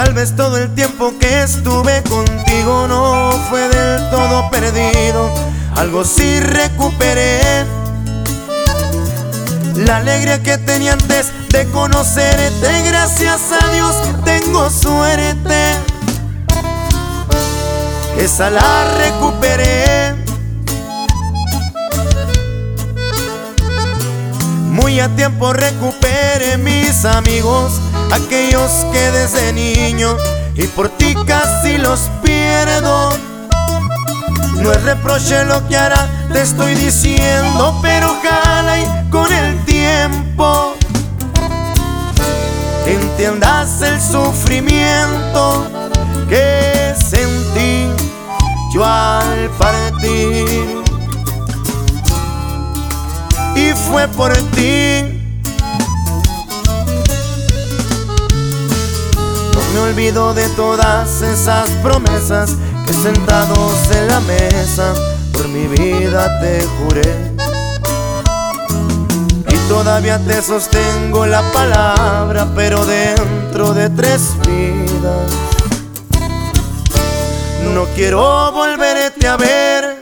Tal vez todo el tiempo que estuve contigo no fue del todo perdido. Algo sí recuperé, la alegría que tenía antes de conocerte. Gracias a Dios tengo suerte, esa la recuperé. Muy a tiempo recuperé mis amigos, aquellos que desde niño y por ti casi los pierdo. No es reproche lo que hará, te estoy diciendo, pero ojalá y con el tiempo entiendas el sufrimiento que sentí yo al partir. Y fue por ti. No me olvido de todas esas promesas que sentados en la mesa por mi vida te juré. Y todavía te sostengo la palabra, pero dentro de 3 vidas no quiero volverte a ver.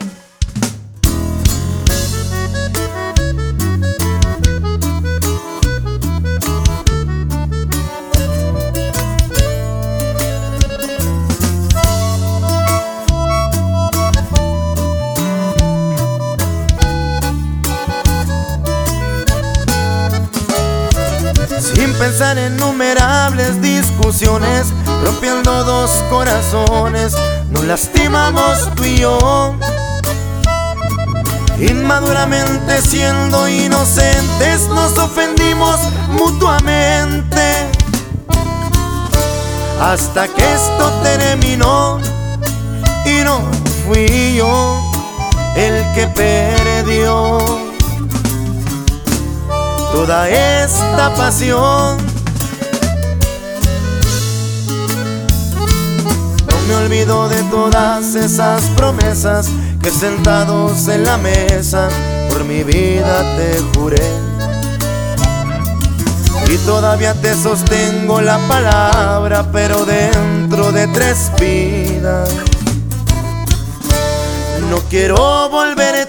Sin pensar en innumerables discusiones, rompiendo 2 corazones, nos lastimamos tú y yo. Inmaduramente siendo inocentes, nos ofendimos mutuamente, hasta que esto terminó y no fui yo el que perdió toda esta pasión. No me olvido de todas esas promesas que sentados en la mesa por mi vida te juré. Y todavía te sostengo la palabra, pero dentro de 3 vidas no quiero volver